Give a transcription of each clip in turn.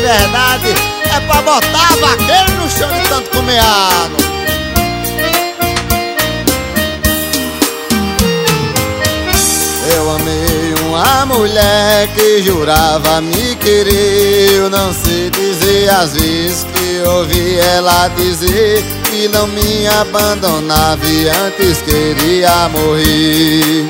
verdade é pra botar vaqueiro no chão de tanto comer água. Eu amei uma mulher que jurava me querer. Eu não sei dizer às vezes que ouvi ela dizer que não me abandonava e antes queria morrer.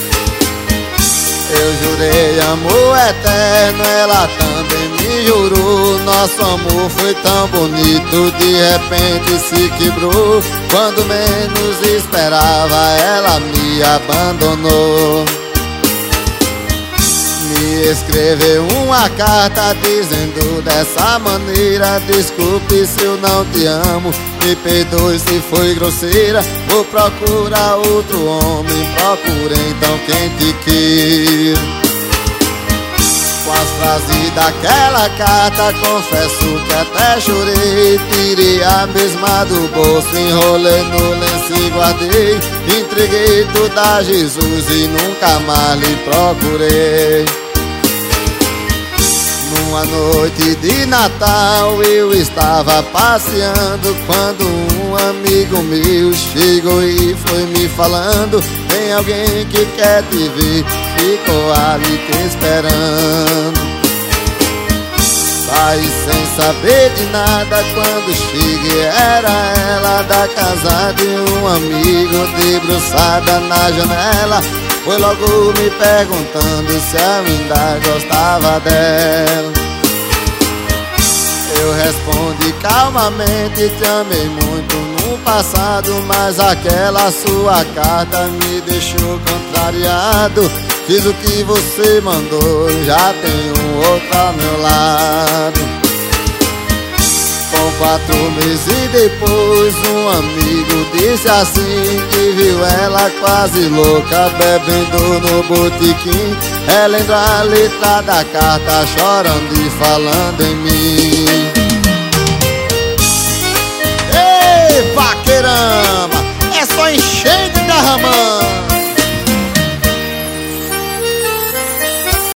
Eu jurei amor eterno, ela também me jurou. Nosso amor foi tão bonito, de repente se quebrou. Quando menos esperava, ela me abandonou. Me escreveu uma carta dizendo dessa maneira: desculpe se eu não te amo, me perdoe se foi grosseira. Vou procurar outro homem, procure então quem te queira. Com as frases daquela carta, confesso que até chorei. Tirei a mesma do bolso, enrolei no lenço e guardei. Entreguei tudo a Jesus e nunca mais lhe procurei. Numa noite de Natal eu estava passeando, quando um amigo meu chegou e foi me falando: tem alguém que quer te ver, ficou ali te esperando. Saí sem saber de nada, quando cheguei era ela, da casa de um amigo, debruçada na janela. Foi logo me perguntando se eu ainda gostava dela. Eu respondi calmamente: te amei muito no passado, mas aquela sua carta me deixou contrariado. Fiz o que você mandou, já tenho outro ao meu lado. Com 4 meses depois, um amigo disse assim que viu ela quase louca, bebendo no botequim. Ela lembra a letra da carta, chorando e falando em mim.